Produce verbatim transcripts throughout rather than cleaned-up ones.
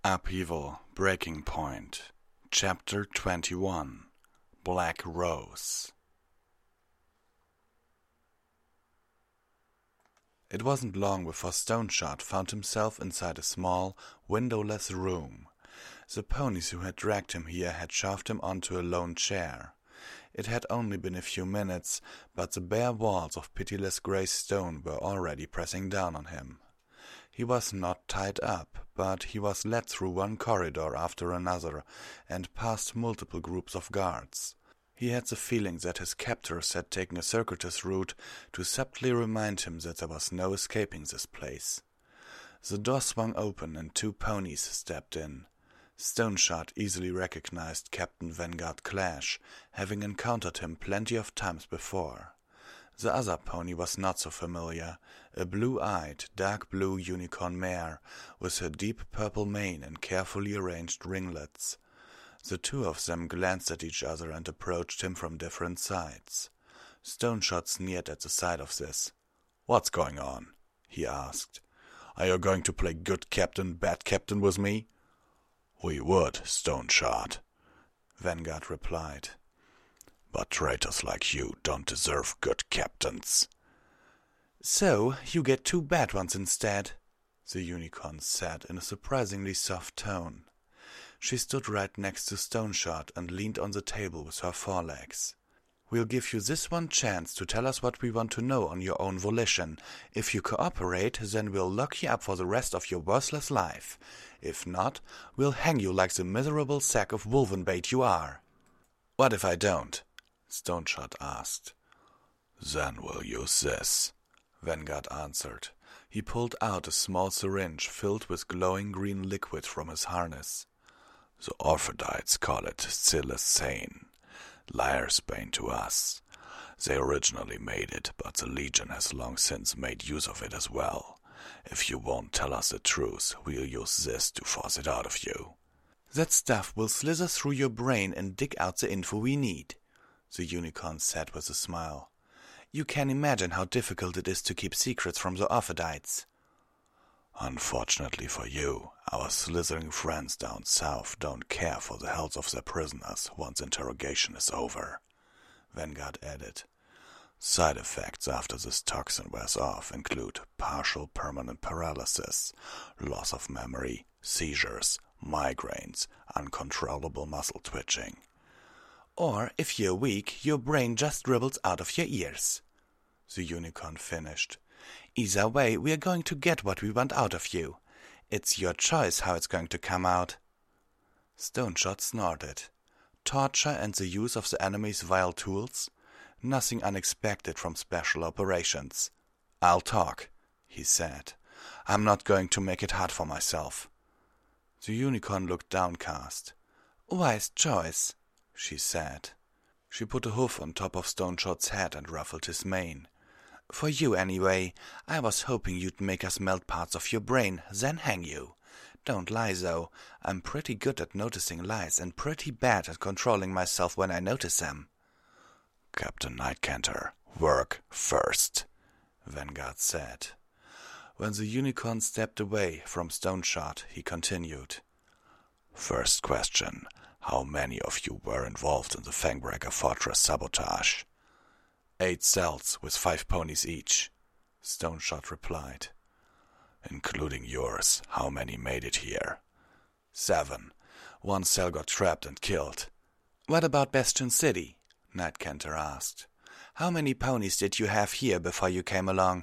Upheaval Breaking Point Chapter twenty-one Black Rose. It wasn't long before Stoneshot found himself inside a small, windowless room. The ponies who had dragged him here had shoved him onto a lone chair. It had only been a few minutes, but the bare walls of pitiless grey stone were already pressing down on him. He was not tied up, but he was led through one corridor after another and past multiple groups of guards. He had the feeling that his captors had taken a circuitous route to subtly remind him that there was no escaping this place. The door swung open and two ponies stepped in. Stoneshot easily recognized Captain Vanguard Clash, having encountered him plenty of times before. The other pony was not so familiar, a blue-eyed, dark-blue unicorn mare, with her deep purple mane and carefully arranged ringlets. The two of them glanced at each other and approached him from different sides. Stoneshot sneered at the sight of this. "What's going on?" he asked. "Are you going to play good captain, bad captain with me?" "We would, Stoneshot," Vanguard replied. "But traitors like you don't deserve good captains." "So you get two bad ones instead," the unicorn said in a surprisingly soft tone. She stood right next to Stoneshot and leaned on the table with her forelegs. "We'll give you this one chance to tell us what we want to know on your own volition. If you cooperate, then we'll lock you up for the rest of your worthless life. If not, we'll hang you like the miserable sack of wolvenbait you are." "What if I don't?" Stoneshot asked. "Then we'll use this," Vanguard answered. He pulled out a small syringe filled with glowing green liquid from his harness. "The Orphidites call it Silesane, liar's bane to us. They originally made it, but the Legion has long since made use of it as well. If you won't tell us the truth, we'll use this to force it out of you." "That stuff will slither through your brain and dig out the info we need," the unicorn said with a smile. "You can imagine how difficult it is to keep secrets from the Orphidites." "Unfortunately for you, our slithering friends down south don't care for the health of their prisoners once interrogation is over," Vanguard added. "Side effects after this toxin wears off include partial permanent paralysis, loss of memory, seizures, migraines, uncontrollable muscle twitching. Or, if you're weak, your brain just dribbles out of your ears," the unicorn finished. "Either way, we're going to get what we want out of you. It's your choice how it's going to come out." Stoneshot snorted. Torture and the use of the enemy's vile tools? Nothing unexpected from special operations. "I'll talk," he said. "I'm not going to make it hard for myself." The unicorn looked downcast. "Wise choice," she said. She put a hoof on top of Stoneshot's head and ruffled his mane. "For you, anyway. I was hoping you'd make us melt parts of your brain, then hang you. Don't lie, though. I'm pretty good at noticing lies and pretty bad at controlling myself when I notice them." "Captain Nightcanter, work first," Vanguard said. When the unicorn stepped away from Stoneshot, he continued. "First question. How many of you were involved in the Fangbreaker Fortress sabotage?" Eight cells with five ponies each," Stoneshot replied. "Including yours, how many made it here?" Seven. One cell got trapped and killed." "What about Bastion City?" Nightcanter asked. "How many ponies did you have here before you came along?"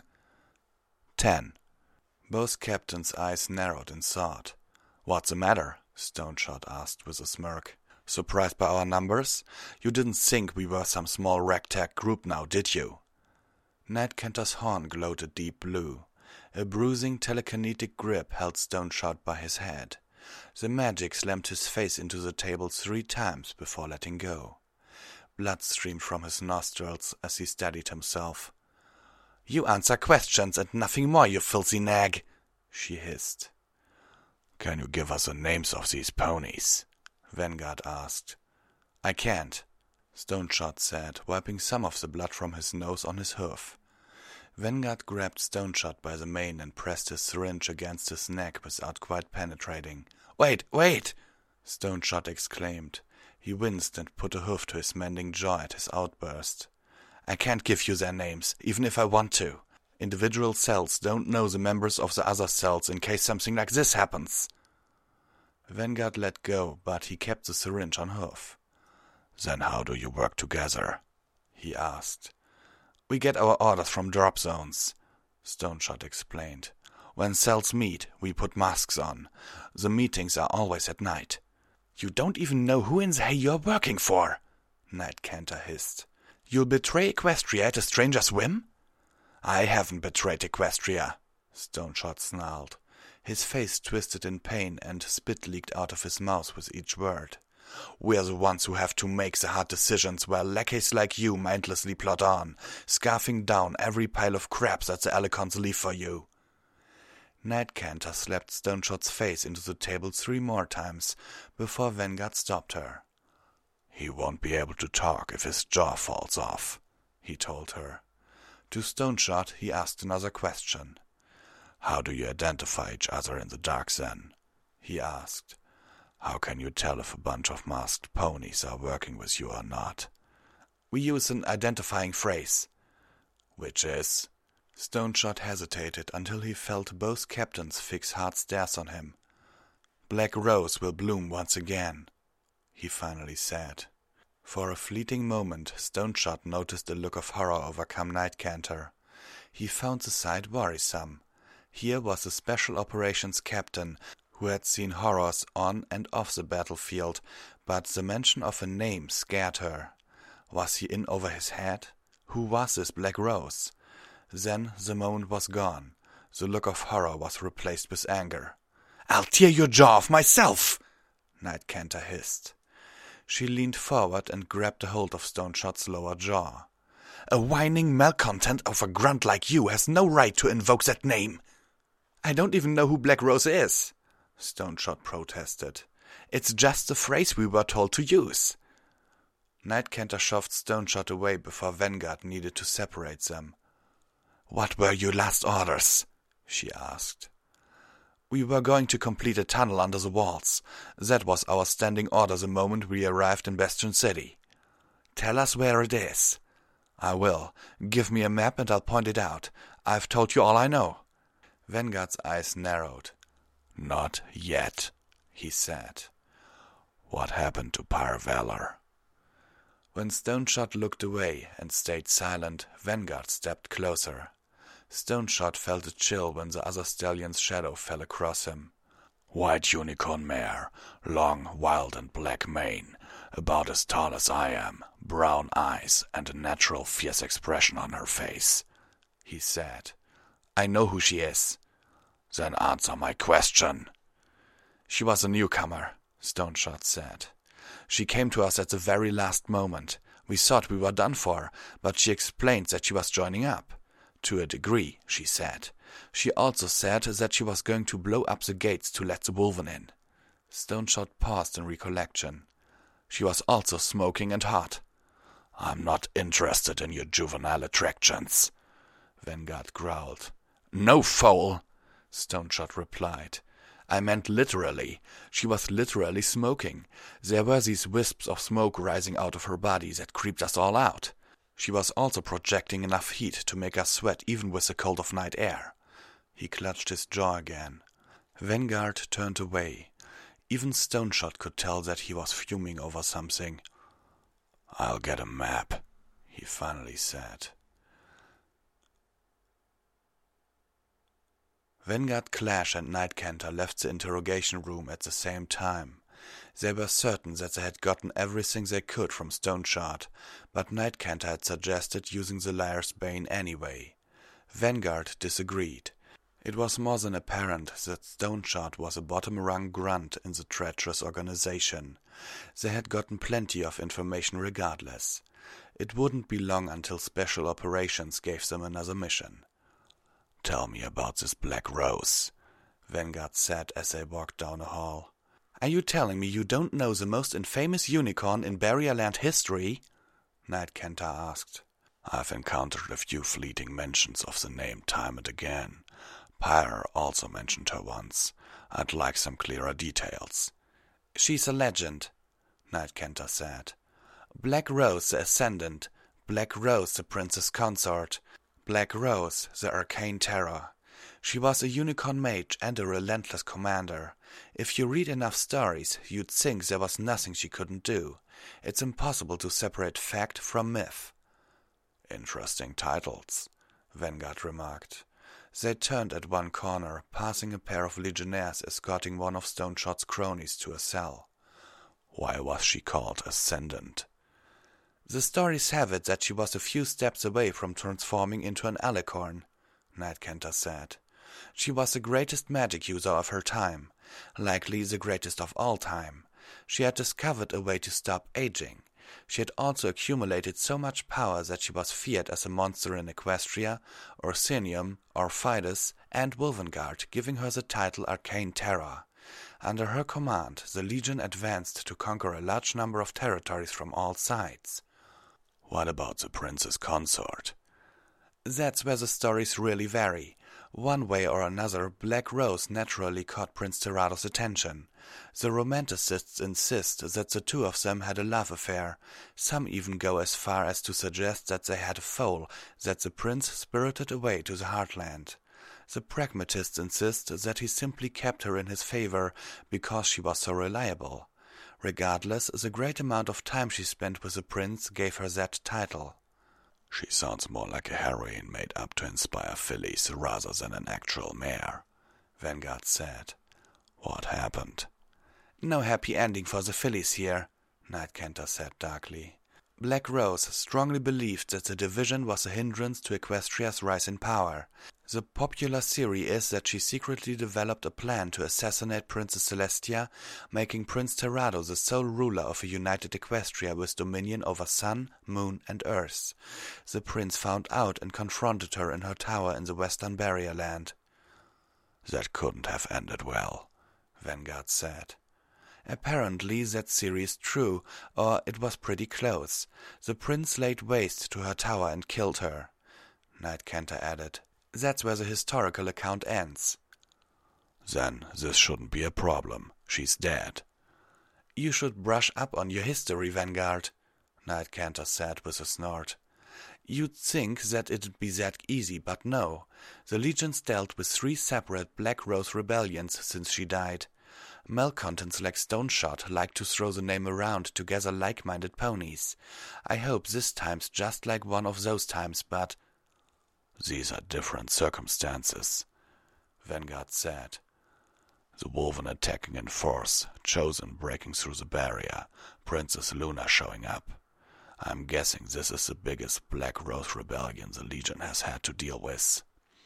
Ten. Both captains' eyes narrowed in thought. "What's the matter?" Stoneshot asked with a smirk. "Surprised by our numbers? You didn't think we were some small ragtag group now, did you?" Nightcanter's horn glowed a deep blue. A bruising telekinetic grip held Stoneshot by his head. The magic slammed his face into the table three times before letting go. Blood streamed from his nostrils as he steadied himself. "You answer questions and nothing more, you filthy nag," she hissed. "Can you give us the names of these ponies?" Vanguard asked. "I can't," Stoneshot said, wiping some of the blood from his nose on his hoof. Vanguard grabbed Stoneshot by the mane and pressed his syringe against his neck without quite penetrating. Wait, wait! Stoneshot exclaimed. He winced and put a hoof to his mending jaw at his outburst. I can't give you their names, even if I want to. Individual cells don't know the members of the other cells in case something like this happens. Vanguard let go, but he kept the syringe on hoof. Then how do you work together? He asked. We get our orders from drop zones, Stoneshot explained. When cells meet, we put masks on. The meetings are always at night. You don't even know who in the hay you're working for, Knight Cantor hissed. You'll betray Equestria at a stranger's whim? I haven't betrayed Equestria, Stoneshot snarled. His face twisted in pain and spit leaked out of his mouth with each word. We're the ones who have to make the hard decisions while lackeys like you mindlessly plod on, scarfing down every pile of crap that the Alicons leave for you. Knight Cantor slapped Stoneshot's face into the table three more times before Vanguard stopped her. He won't be able to talk if his jaw falls off, he told her. To Stoneshot he asked another question. How do you identify each other in the dark then? He asked. How can you tell if a bunch of masked ponies are working with you or not? We use an identifying phrase. Which is? Stoneshot hesitated until he felt both captains fix hard stares on him. Black Rose will bloom once again, he finally said. For a fleeting moment, Stoneshot noticed a look of horror overcome Knight Cantor. He found the sight worrisome. Here was a special operations captain who had seen horrors on and off the battlefield, but the mention of a name scared her. Was he in over his head? Who was this Black Rose? Then the moment was gone. The look of horror was replaced with anger. I'll tear your jaw off myself, Knight Cantor hissed. She leaned forward and grabbed a hold of Stoneshot's lower jaw. A whining malcontent of a grunt like you has no right to invoke that name. I don't even know who Black Rose is, Stoneshot protested. It's just the phrase we were told to use. Knight Cantor shoved Stoneshot away before Vanguard needed to separate them. What were your last orders? She asked. We were going to complete a tunnel under the walls. That was our standing order the moment we arrived in Bastion City. Tell us where it is. I will. Give me a map and I'll point it out. I've told you all I know. Vanguard's eyes narrowed. Not yet, he said. What happened to Pyre Valor? When Stoneshot looked away and stayed silent, Vanguard stepped closer. Stoneshot felt a chill when the other stallion's shadow fell across him. White unicorn mare, long, wild and black mane, about as tall as I am, brown eyes and a natural fierce expression on her face, he said. I know who she is. Then answer my question. She was a newcomer, Stoneshot said. She came to us at the very last moment. We thought we were done for, but she explained that she was joining up. To a degree, she said. She also said that she was going to blow up the gates to let the Wolven in. Stoneshot paused in recollection. She was also smoking and hot. I'm not interested in your juvenile attractions, Vanguard growled. No, fool, Stoneshot replied. I meant literally. She was literally smoking. There were these wisps of smoke rising out of her body that creeped us all out. She was also projecting enough heat to make us sweat even with the cold of night air. He clutched his jaw again. Vanguard turned away. Even Stoneshot could tell that he was fuming over something. I'll get a map, he finally said. Vanguard, Clash and Knight Cantor left the interrogation room at the same time. They were certain that they had gotten everything they could from Stoneshot, but Knight Cantor had suggested using the Liar's Bane anyway. Vanguard disagreed. It was more than apparent that Stoneshot was a bottom-rung grunt in the treacherous organization. They had gotten plenty of information regardless. It wouldn't be long until Special Operations gave them another mission. Tell me about this Black Rose, Vanguard said as they walked down a hall. Are you telling me you don't know the most infamous unicorn in Barrier Land history? Knight Cantor asked. I've encountered a few fleeting mentions of the name time and again. Pyre also mentioned her once. I'd like some clearer details. She's a legend, Knight Kenta said. Black Rose the Ascendant, Black Rose the Princess Consort, Black Rose the Arcane Terror. She was a unicorn mage and a relentless commander. If you read enough stories, you'd think there was nothing she couldn't do. It's impossible to separate fact from myth. Interesting titles, Vanguard remarked. They turned at one corner, passing a pair of legionnaires escorting one of Stoneshot's cronies to a cell. Why was she called Ascendant? The stories have it that she was a few steps away from transforming into an alicorn, Knight Kenta said. She was the greatest magic user of her time, likely the greatest of all time. She had discovered a way to stop aging. She had also accumulated so much power that she was feared as a monster in Equestria, Orsinium, Orphidas, and Wolvengard, giving her the title Arcane Terror. Under her command, the Legion advanced to conquer a large number of territories from all sides. What about the Princess Consort? That's where the stories really vary. One way or another, Black Rose naturally caught Prince Terados' attention. The romanticists insist that the two of them had a love affair. Some even go as far as to suggest that they had a foal that the prince spirited away to the heartland. The pragmatists insist that he simply kept her in his favor because she was so reliable. Regardless, the great amount of time she spent with the prince gave her that title. She sounds more like a heroine made up to inspire fillies rather than an actual mare, Vanguard said. What happened? No happy ending for the fillies here, Knight Kenta said darkly. Black Rose strongly believed that the division was a hindrance to Equestria's rise in power. The popular theory is that she secretly developed a plan to assassinate Princess Celestia, making Prince Terados the sole ruler of a united Equestria with dominion over sun, moon, and earth. The prince found out and confronted her in her tower in the Western Barrier Land. That couldn't have ended well, Vanguard said. Apparently that theory is true, or it was pretty close. The prince laid waste to her tower and killed her, Knight Kenta added. That's where the historical account ends. Then this shouldn't be a problem. She's dead. You should brush up on your history, Vanguard, Knight Kenta said with a snort. You'd think that it'd be that easy, but no. The Legions dealt with three separate Black Rose rebellions since she died. Malcontents like Stoneshot like to throw the name around to gather like-minded ponies. I hope this time's just like one of those times, but... These are different circumstances, Vanguard said. The Wolven attacking in force, Chosen breaking through the barrier, Princess Luna showing up. I'm guessing this is the biggest Black Rose rebellion the Legion has had to deal with.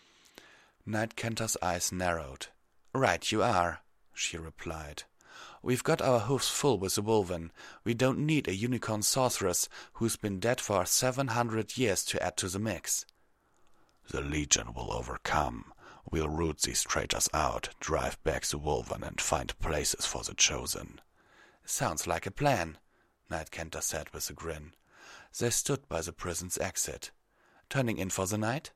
Knight Kenta's eyes narrowed. Right you are, she replied. We've got our hooves full with the Wolven. We don't need a unicorn sorceress who's been dead for seven hundred years to add to the mix. The Legion will overcome. We'll root these traitors out, drive back the Wolven, and find places for the Chosen. Sounds like a plan, Knight Kenta said with a grin. They stood by the prison's exit. Turning in for the night?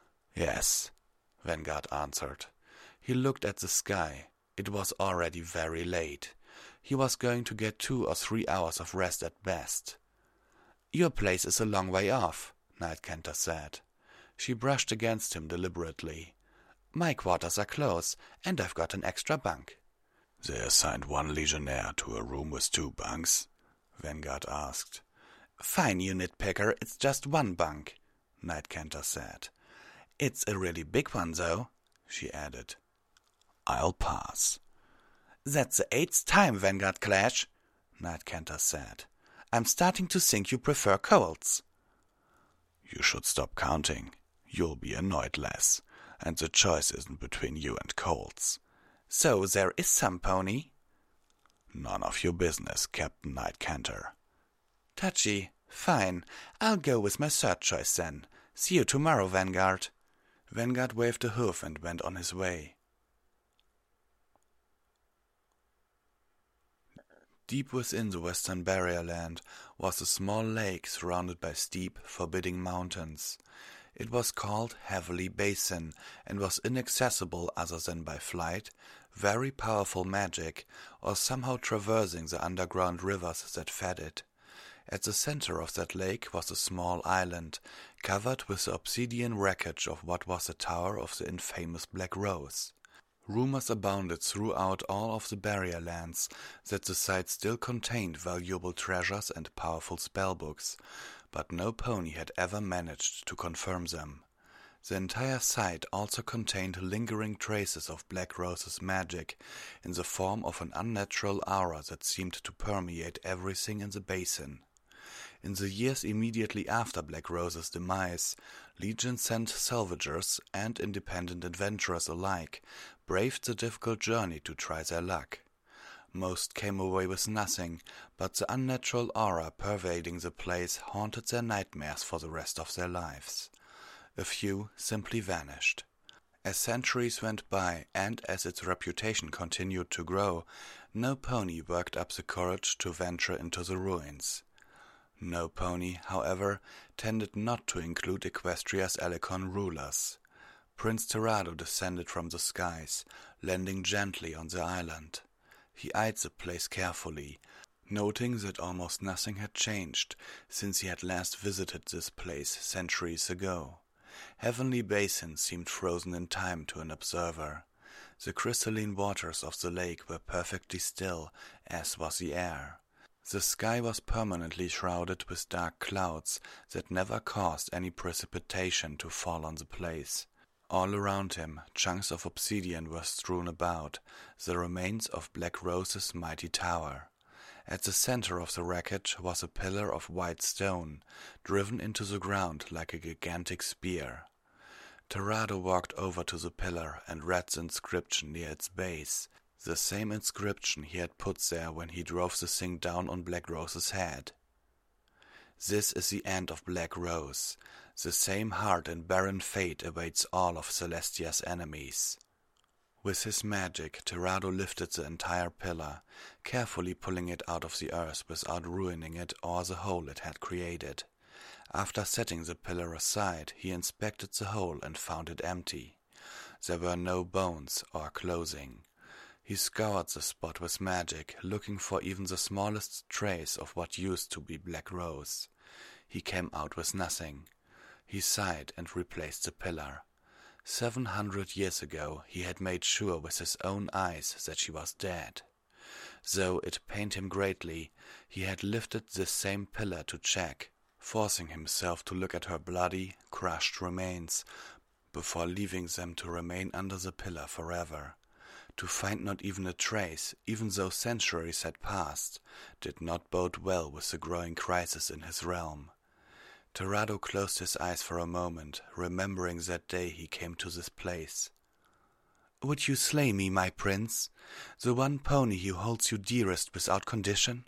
Yes, Vanguard answered. He looked at the sky. It was already very late. He was going to get two or three hours of rest at best. Your place is a long way off, Knight Kenta said. She brushed against him deliberately. My quarters are close, and I've got an extra bunk. They assigned one legionnaire to a room with two bunks? Vanguard asked. Fine, you nitpicker, it's just one bunk, Knight Kenta said. It's a really big one, though, she added. I'll pass. That's the eighth time, Vanguard Clash, Knight Kenta said. I'm starting to think you prefer colds. You should stop counting. You'll be annoyed less, and the choice isn't between you and colds. So there is some pony? None of your business, Captain Knight Kenta. Touchy. Fine. I'll go with my third choice then. See you tomorrow, Vanguard. Vanguard waved a hoof and went on his way. Deep within the Western Barrier Land was a small lake surrounded by steep, forbidding mountains. It was called Heavily Basin and was inaccessible other than by flight, very powerful magic, or somehow traversing the underground rivers that fed it. At the center of that lake was a small island, covered with the obsidian wreckage of what was the tower of the infamous Black Rose. Rumors abounded throughout all of the barrier lands that the site still contained valuable treasures and powerful spellbooks, but no pony had ever managed to confirm them. The entire site also contained lingering traces of Black Rose's magic in the form of an unnatural aura that seemed to permeate everything in the basin. In the years immediately after Black Rose's demise, Legion sent salvagers and independent adventurers alike braved the difficult journey to try their luck. Most came away with nothing, but the unnatural aura pervading the place haunted their nightmares for the rest of their lives. A few simply vanished. As centuries went by and as its reputation continued to grow, no pony worked up the courage to venture into the ruins. No pony, however, tended not to include Equestria's Elecon rulers. Prince Terrado descended from the skies, landing gently on the island. He eyed the place carefully, noting that almost nothing had changed since he had last visited this place centuries ago. Heavenly Basin seemed frozen in time to an observer. The crystalline waters of the lake were perfectly still, as was the air. The sky was permanently shrouded with dark clouds that never caused any precipitation to fall on the place. All around him, chunks of obsidian were strewn about, the remains of Black Rose's mighty tower. At the center of the wreckage was a pillar of white stone, driven into the ground like a gigantic spear. Terrado walked over to the pillar and read the inscription near its base, the same inscription he had put there when he drove the thing down on Black Rose's head. This is the end of Black Rose. The same hard and barren fate awaits all of Celestia's enemies. With his magic, Terrado lifted the entire pillar, carefully pulling it out of the earth without ruining it or the hole it had created. After setting the pillar aside, he inspected the hole and found it empty. There were no bones or clothing. He scoured the spot with magic, looking for even the smallest trace of what used to be Black Rose. He came out with nothing. He sighed and replaced the pillar. Seven hundred years ago he had made sure with his own eyes that she was dead. Though it pained him greatly, he had lifted this same pillar to check, forcing himself to look at her bloody, crushed remains, before leaving them to remain under the pillar forever. To find not even a trace, even though centuries had passed, did not bode well with the growing crisis in his realm. Terrado closed his eyes for a moment, remembering that day he came to this place. "Would you slay me, my prince, the one pony who holds you dearest without condition?"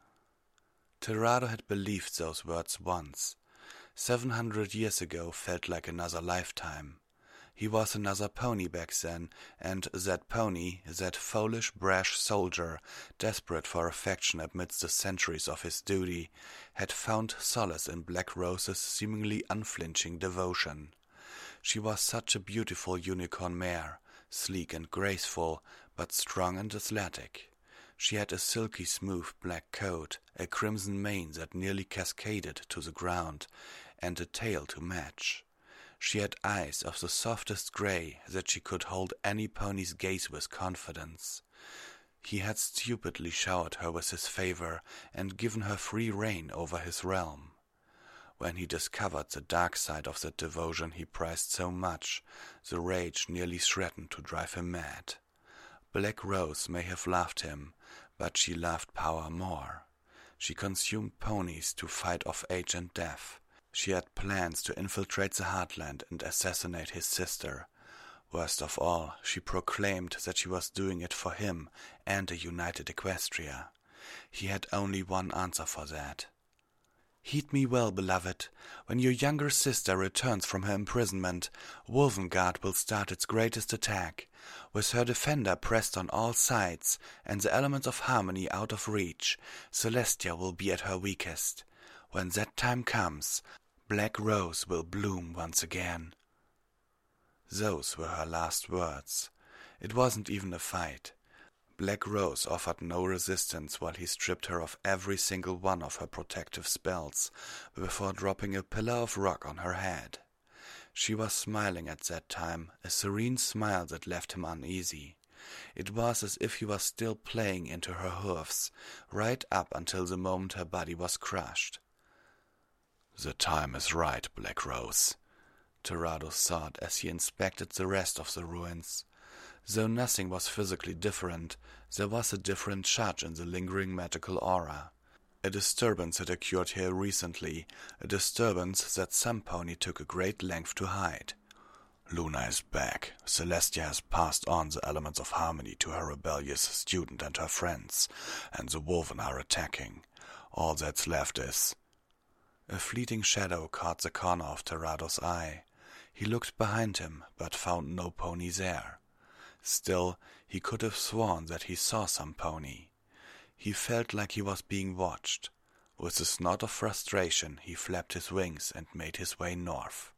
Terrado had believed those words once. Seven hundred years ago felt like another lifetime. He was another pony back then, and that pony, that foolish, brash soldier, desperate for affection amidst the centuries of his duty, had found solace in Black Rose's seemingly unflinching devotion. She was such a beautiful unicorn mare, sleek and graceful, but strong and athletic. She had a silky smooth black coat, a crimson mane that nearly cascaded to the ground, and a tail to match. She had eyes of the softest grey that she could hold any pony's gaze with confidence. He had stupidly showered her with his favour and given her free rein over his realm. When he discovered the dark side of that devotion he prized so much, the rage nearly threatened to drive him mad. Black Rose may have loved him, but she loved power more. She consumed ponies to fight off age and death. She had plans to infiltrate the Heartland and assassinate his sister. Worst of all, she proclaimed that she was doing it for him and a united Equestria. He had only one answer for that. "Heed me well, beloved. When your younger sister returns from her imprisonment, Wolfengard will start its greatest attack. With her defender pressed on all sides and the elements of harmony out of reach, Celestia will be at her weakest. When that time comes, Black Rose will bloom once again." Those were her last words. It wasn't even a fight. Black Rose offered no resistance while he stripped her of every single one of her protective spells before dropping a pillar of rock on her head. She was smiling at that time, a serene smile that left him uneasy. It was as if he was still playing into her hoofs, right up until the moment her body was crushed. "The time is right, Black Rose," Terados thought as he inspected the rest of the ruins. Though nothing was physically different, there was a different charge in the lingering magical aura. A disturbance had occurred here recently, a disturbance that some pony took a great length to hide. "Luna is back. Celestia has passed on the elements of harmony to her rebellious student and her friends, and the Woven are attacking. All that's left is—" A fleeting shadow caught the corner of Terados' eye. He looked behind him, but found no pony there. Still, he could have sworn that he saw some pony. He felt like he was being watched. With a snort of frustration, he flapped his wings and made his way north.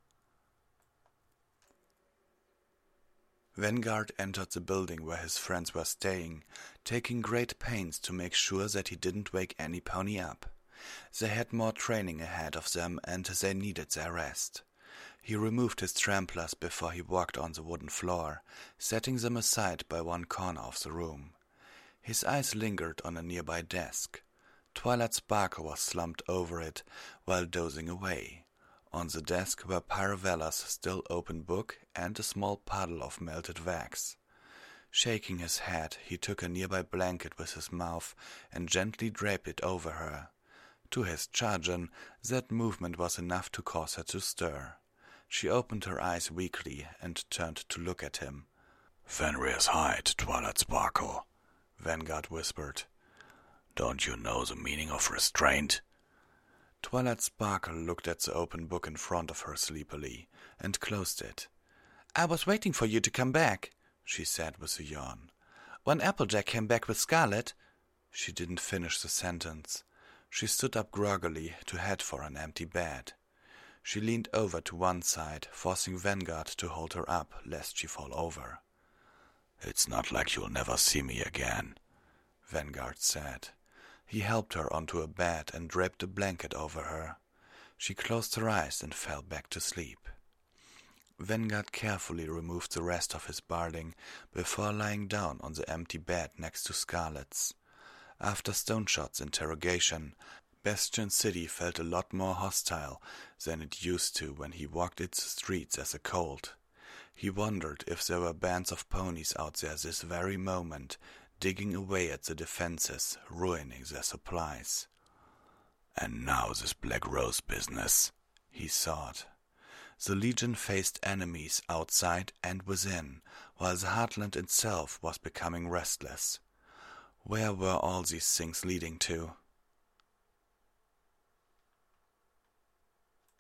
Vanguard entered the building where his friends were staying, taking great pains to make sure that he didn't wake any pony up. They had more training ahead of them and they needed their rest. He removed his tramplers before he walked on the wooden floor, setting them aside by one corner of the room. His eyes lingered on a nearby desk. Twilight Sparkle was slumped over it while dozing away. On the desk were Paravella's still open book and a small puddle of melted wax. Shaking his head, he took a nearby blanket with his mouth and gently draped it over her. To his chagrin, that movement was enough to cause her to stir. She opened her eyes weakly and turned to look at him. "Fenrir's hide, Twilight Sparkle," Vanguard whispered. "Don't you know the meaning of restraint?" Twilight Sparkle looked at the open book in front of her sleepily and closed it. "I was waiting for you to come back," she said with a yawn. "When Applejack came back with Scarlet—" She didn't finish the sentence. She stood up groggily to head for an empty bed. She leaned over to one side, forcing Vanguard to hold her up lest she fall over. "It's not like you'll never see me again," Vanguard said. He helped her onto a bed and draped a blanket over her. She closed her eyes and fell back to sleep. Vanguard carefully removed the rest of his barding before lying down on the empty bed next to Scarlet's. After Stoneshot's interrogation, Bastion City felt a lot more hostile than it used to when he walked its streets as a colt. He wondered if there were bands of ponies out there this very moment, digging away at the defenses, ruining their supplies. "And now this Black Rose business," he thought. The Legion faced enemies outside and within, while the Heartland itself was becoming restless. Where were all these things leading to?